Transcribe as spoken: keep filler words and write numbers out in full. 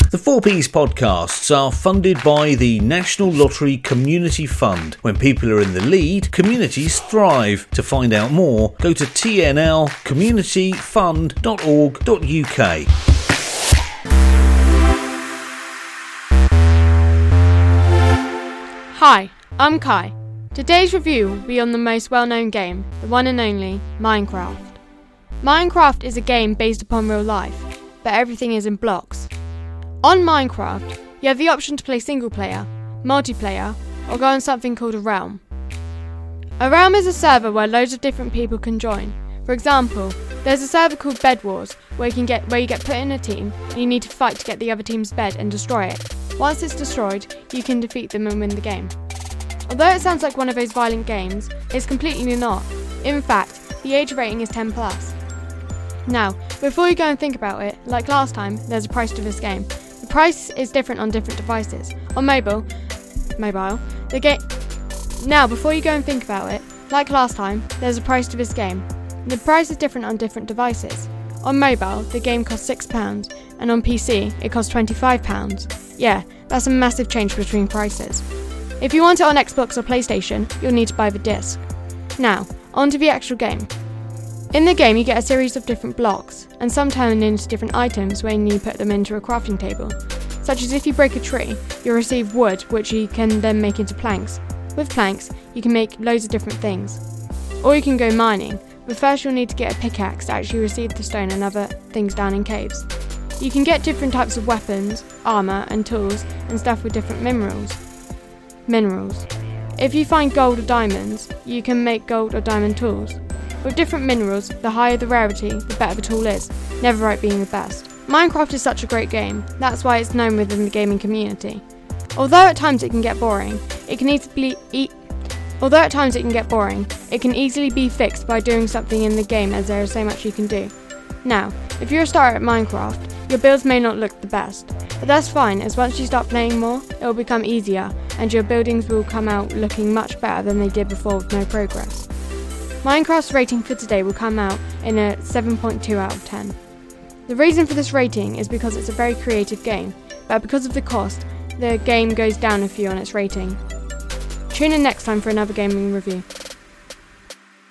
The four Ps podcasts are funded by the National Lottery Community Fund. When people are in the lead, communities thrive. To find out more, go to t n l community fund dot org dot u k. Hi, I'm Kai. Today's review will be on the most well-known game, the one and only Minecraft. Minecraft is a game based upon real life, but everything is in blocks. On Minecraft, you have the option to play single player, multiplayer, or go on something called a realm. A realm is a server where loads of different people can join. For example, there's a server called Bed Wars where you can get where you get put in a team and you need to fight to get the other team's bed and destroy it. Once it's destroyed, you can defeat them and win the game. Although it sounds like one of those violent games, it's completely not. In fact, the age rating is ten plus. Now, before you go and think about it, like last time, there's a price to this game. The price is different on different devices. On mobile, mobile, the game. Now, before you go and think about it, like last time, there's a price to this game. The price is different on different devices. On mobile, the game costs six pounds, and on P C, it costs twenty-five pounds. Yeah, that's a massive change between prices. If you want it on Xbox or PlayStation, you'll need to buy the disc. Now, on to the actual game. In the game, you get a series of different blocks, and some turn into different items when you put them into a crafting table. Such as if you break a tree, you'll receive wood, which you can then make into planks. With planks, you can make loads of different things. Or you can go mining, but first you'll need to get a pickaxe to actually receive the stone and other things down in caves. You can get different types of weapons, armour and tools and stuff with different minerals. Minerals. If you find gold or diamonds, you can make gold or diamond tools. With different minerals, the higher the rarity, the better the tool is, Netherite being the best. Minecraft is such a great game, that's why it's known within the gaming community. Although at times it can get boring, it can easily e- Although at times it can get boring, it can easily be fixed by doing something in the game as there is so much you can do. Now, if you're a starter at Minecraft, your builds may not look the best, but that's fine as once you start playing more, it will become easier and your buildings will come out looking much better than they did before with no progress. Minecraft's rating for today will come out in a seven point two out of ten. The reason for this rating is because it's a very creative game, but because of the cost, the game goes down a few on its rating. Tune in next time for another gaming review.